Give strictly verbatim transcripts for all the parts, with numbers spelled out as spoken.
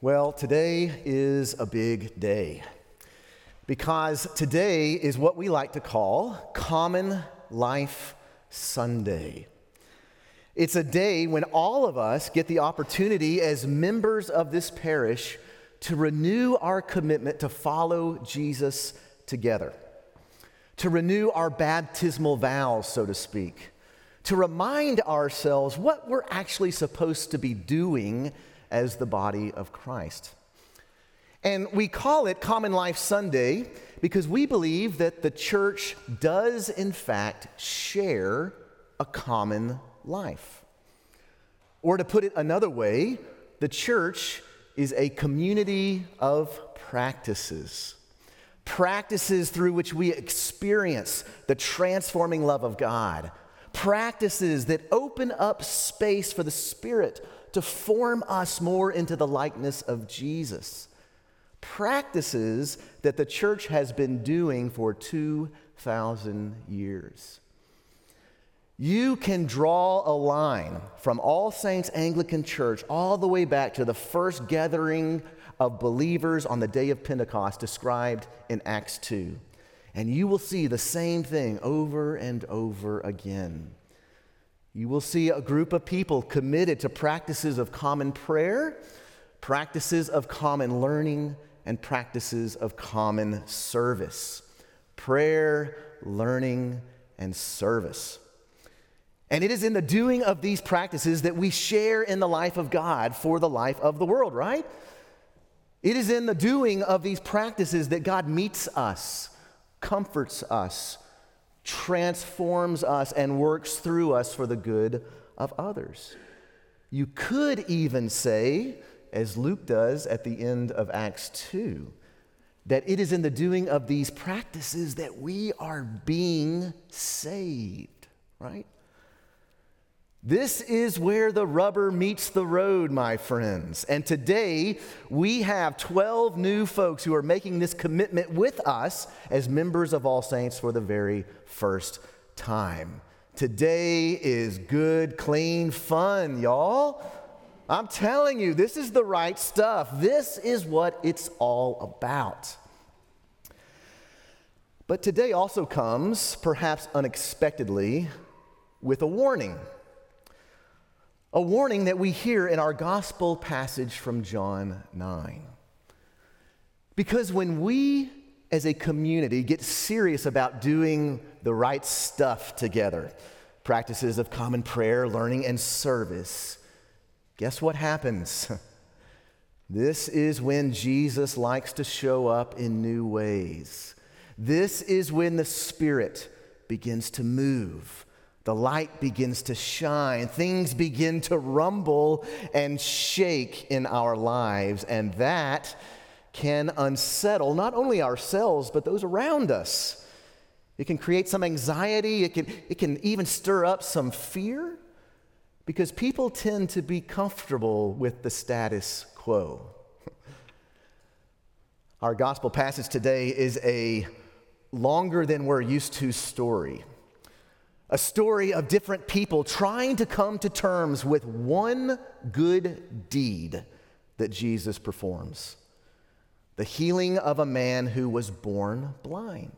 Well, today is a big day because today is what we like to call Common Life Sunday. It's a day when all of us get the opportunity as members of this parish to renew our commitment to follow Jesus together, to renew our baptismal vows, so to speak, to remind ourselves what we're actually supposed to be doing as the body of Christ. And we call it Common Life Sunday because we believe that the church does, in fact, share a common life. Or to put it another way, the church is a community of practices. Practices through which we experience the transforming love of God. Practices that open up space for the Spirit to form us more into the likeness of Jesus. Practices that the church has been doing for two thousand years. You can draw a line from All Saints Anglican Church all the way back to the first gathering of believers on the day of Pentecost described in Acts two. And you will see the same thing over and over again. You will see a group of people committed to practices of common prayer, practices of common learning, and practices of common service. Prayer, learning, and service. And it is in the doing of these practices that we share in the life of God for the life of the world, right? It is in the doing of these practices that God meets us, comforts us, transforms us, and works through us for the good of others. You could even say, as Luke does at the end of Acts two, that it is in the doing of these practices that we are being saved, right? This is where the rubber meets the road, my friends. And today, we have twelve new folks who are making this commitment with us as members of All Saints for the very first time. Today is good, clean fun, y'all. I'm telling you, this is the right stuff. This is what it's all about. But today also comes, perhaps unexpectedly, with a warning. A warning that we hear in our gospel passage from John nine. Because when we as a community get serious about doing the right stuff together, practices of common prayer, learning, and service, guess what happens? This is when Jesus likes to show up in new ways. This is when the Spirit begins to move. The light begins to shine. Things begin to rumble and shake in our lives. And that can unsettle not only ourselves, but those around us. It can create some anxiety. It can, it can even stir up some fear because people tend to be comfortable with the status quo. Our gospel passage today is a longer than we're used to story. A story of different people trying to come to terms with one good deed that Jesus performs. The healing of a man who was born blind.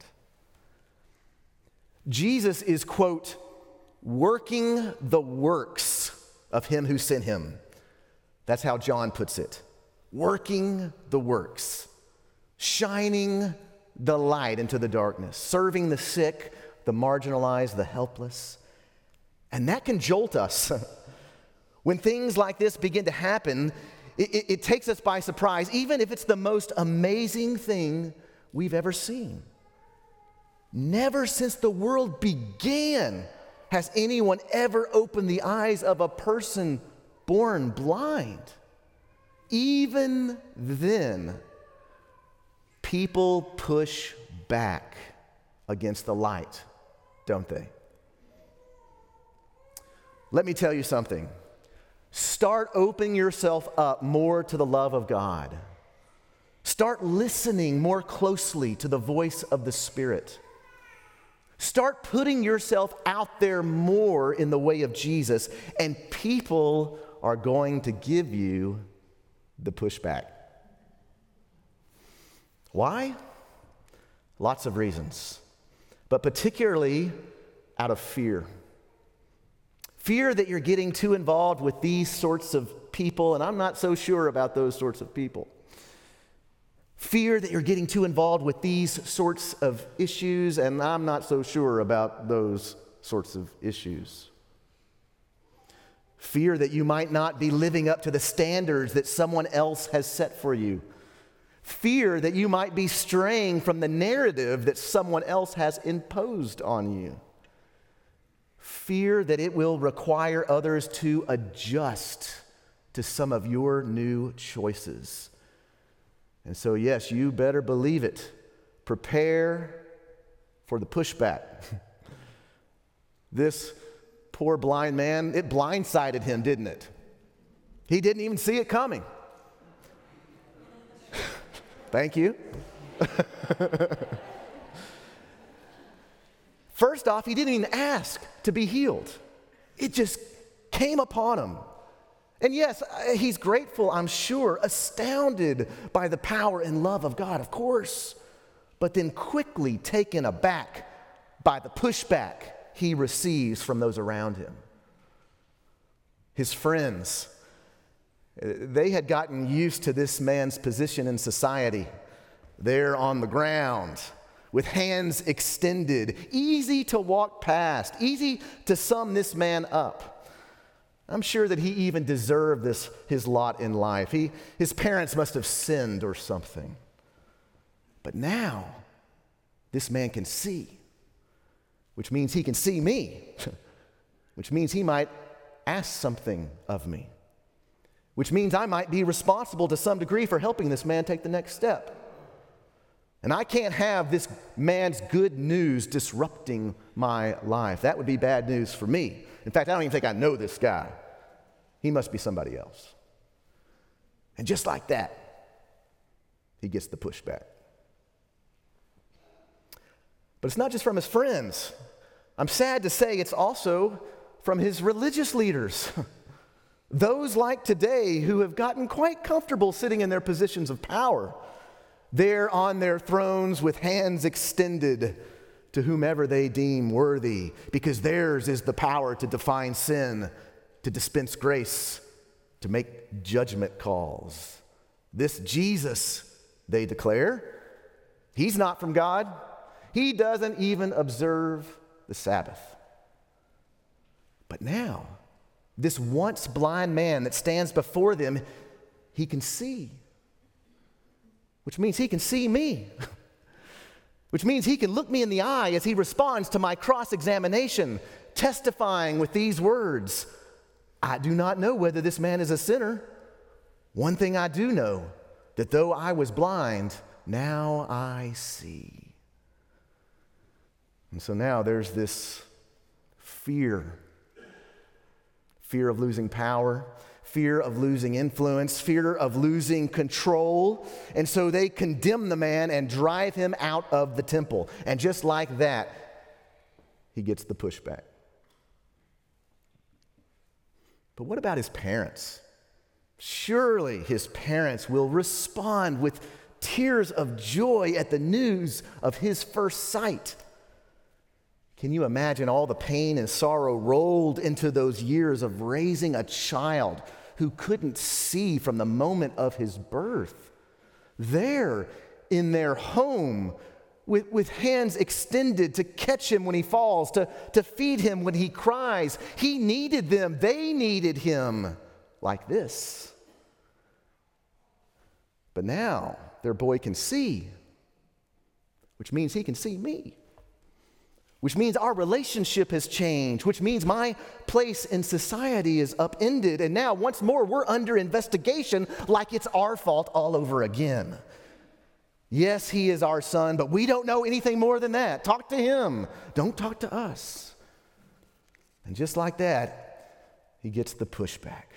Jesus is, quote, working the works of him who sent him. That's how John puts it. Working the works. Shining the light into the darkness. Serving the sick, the marginalized, the helpless. And that can jolt us. When things like this begin to happen, it, it, it takes us by surprise, even if it's the most amazing thing we've ever seen. Never since the world began has anyone ever opened the eyes of a person born blind. Even then, people push back against the light, don't they? Let me tell you something. Start opening yourself up more to the love of God. Start listening more closely to the voice of the Spirit. Start putting yourself out there more in the way of Jesus, and people are going to give you the pushback. Why? Lots of reasons, but particularly out of fear. Fear that you're getting too involved with these sorts of people, and I'm not so sure about those sorts of people. Fear that you're getting too involved with these sorts of issues, and I'm not so sure about those sorts of issues. Fear that you might not be living up to the standards that someone else has set for you. Fear that you might be straying from the narrative that someone else has imposed on you. Fear that it will require others to adjust to some of your new choices. And so, yes, you better believe it. Prepare for the pushback. This poor blind man, it blindsided him, didn't it? He didn't even see it coming. Thank you. First off, he didn't even ask to be healed. It just came upon him. And yes, he's grateful, I'm sure, astounded by the power and love of God, of course, but then quickly taken aback by the pushback he receives from those around him. His friends, they had gotten used to this man's position in society. There on the ground, with hands extended, easy to walk past, easy to sum this man up. I'm sure that he even deserved this, his lot in life. He, his parents must have sinned or something. But now, this man can see, which means he can see me, which means he might ask something of me, which means I might be responsible to some degree for helping this man take the next step. And I can't have this man's good news disrupting my life. That would be bad news for me. In fact, I don't even think I know this guy. He must be somebody else. And just like that, he gets the pushback. But it's not just from his friends. I'm sad to say it's also from his religious leaders. Those like today who have gotten quite comfortable sitting in their positions of power, there on their thrones with hands extended to whomever they deem worthy, because theirs is the power to define sin, to dispense grace, to make judgment calls. This Jesus, they declare, he's not from God. He doesn't even observe the Sabbath. But now, this once blind man that stands before them, he can see, which means he can see me. Which means he can look me in the eye as he responds to my cross-examination, testifying with these words, I do not know whether this man is a sinner. One thing I do know, that though I was blind, now I see. And so now there's this fear. Fear of losing power, fear of losing influence, fear of losing control. And so they condemn the man and drive him out of the temple. And just like that, he gets the pushback. But what about his parents? Surely his parents will respond with tears of joy at the news of his first sight. Can you imagine all the pain and sorrow rolled into those years of raising a child who couldn't see from the moment of his birth? There in their home, with, with hands extended to catch him when he falls, to, to feed him when he cries. He needed them. They needed him like this. But now their boy can see, which means he can see me. Which means our relationship has changed, which means my place in society is upended, and now once more we're under investigation like it's our fault all over again. Yes, he is our son, but we don't know anything more than that. Talk to him. Don't talk to us. And just like that, he gets the pushback.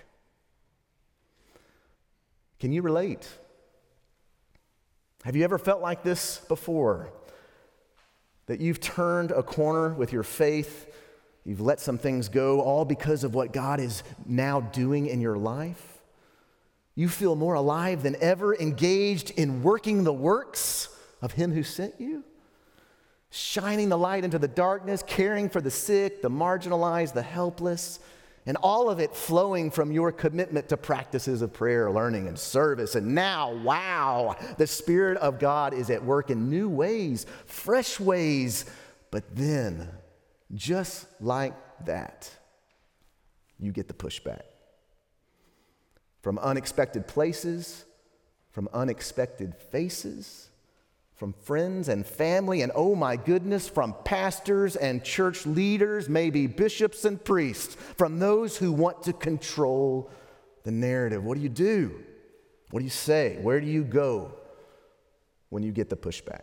Can you relate? Have you ever felt like this before? That you've turned a corner with your faith, you've let some things go, all because of what God is now doing in your life? You feel more alive than ever, engaged in working the works of Him who sent you, shining the light into the darkness, caring for the sick, the marginalized, the helpless, and all of it flowing from your commitment to practices of prayer, learning, and service. And now, wow, the Spirit of God is at work in new ways, fresh ways. But then, just like that, you get the pushback. From unexpected places, from unexpected faces, from friends and family, and oh my goodness, from pastors and church leaders, maybe bishops and priests, from those who want to control the narrative. What do you do? What do you say? Where do you go when you get the pushback?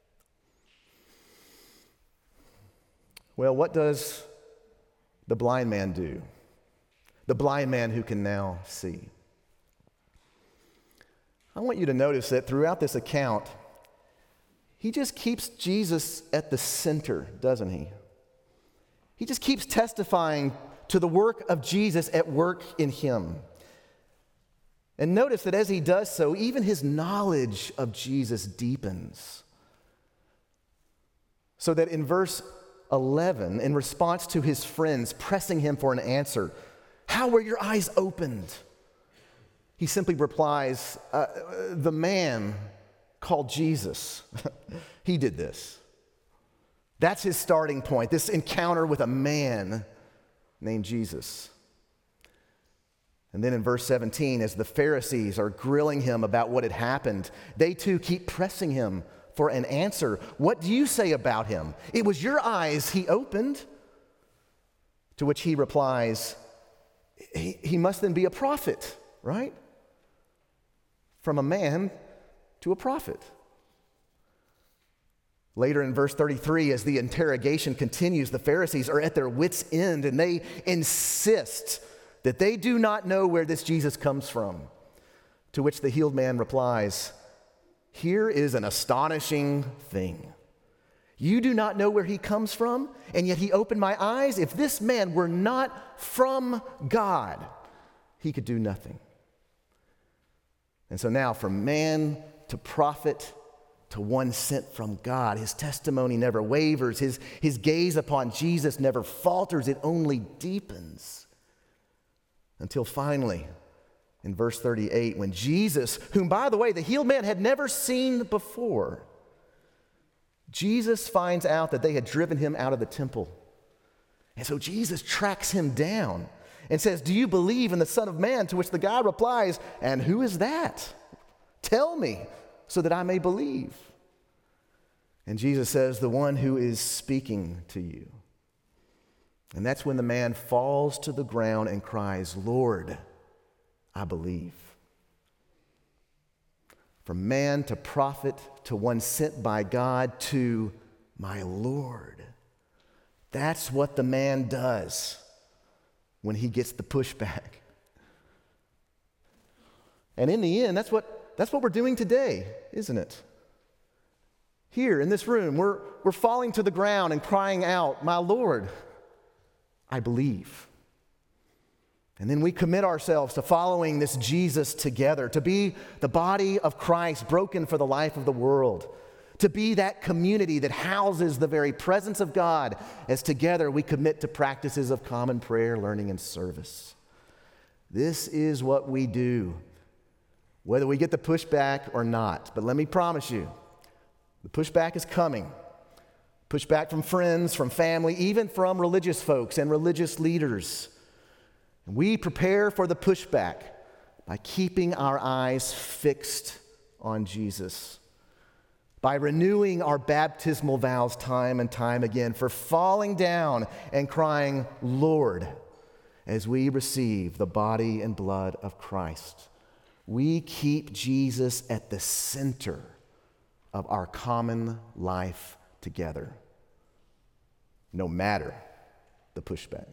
Well, what does the blind man do? The blind man who can now see. I want you to notice that throughout this account, he just keeps Jesus at the center, doesn't he? He just keeps testifying to the work of Jesus at work in him. And notice that as he does so, even his knowledge of Jesus deepens. So that in verse eleven, in response to his friends pressing him for an answer, how were your eyes opened? He simply replies, uh, the man called Jesus, he did this. That's his starting point, this encounter with a man named Jesus. And then in verse seventeen, as the Pharisees are grilling him about what had happened, they too keep pressing him for an answer. What do you say about him? It was your eyes he opened. To which he replies, he, he must then be a prophet, right? From a man to a prophet. Later in verse thirty-three, as the interrogation continues, the Pharisees are at their wits' end and they insist that they do not know where this Jesus comes from. To which the healed man replies, here is an astonishing thing. You do not know where he comes from, and yet he opened my eyes. If this man were not from God, he could do nothing. And so now from man to prophet to one sent from God, his testimony never wavers. His, his gaze upon Jesus never falters. It only deepens. Until finally, in verse thirty-eight, when Jesus, whom by the way the healed man had never seen before, Jesus finds out that they had driven him out of the temple. And so Jesus tracks him down and says, do you believe in the Son of Man? To which the guy replies, and who is that? Tell me, so that I may believe. And Jesus says, the one who is speaking to you. And that's when the man falls to the ground and cries, Lord, I believe. From man to prophet to one sent by God to my Lord. That's what the man does when he gets the pushback. And in the end, that's what, that's what we're doing today, isn't it? Here in this room, we're, we're falling to the ground and crying out, my Lord, I believe. And then we commit ourselves to following this Jesus together, to be the body of Christ broken for the life of the world, to be that community that houses the very presence of God as together we commit to practices of common prayer, learning, and service. This is what we do, whether we get the pushback or not. But let me promise you, the pushback is coming. Pushback from friends, from family, even from religious folks and religious leaders. And we prepare for the pushback by keeping our eyes fixed on Jesus, by renewing our baptismal vows time and time again, for falling down and crying, Lord, as we receive the body and blood of Christ. We keep Jesus at the center of our common life together, no matter the pushback.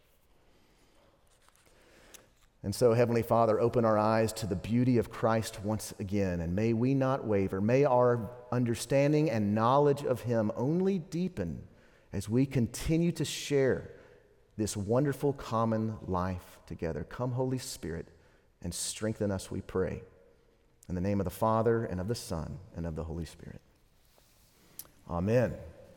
And so, Heavenly Father, open our eyes to the beauty of Christ once again, and may we not waver. May our understanding and knowledge of Him only deepen as we continue to share this wonderful common life together. Come, Holy Spirit, and strengthen us, we pray. In the name of the Father, and of the Son, and of the Holy Spirit. Amen.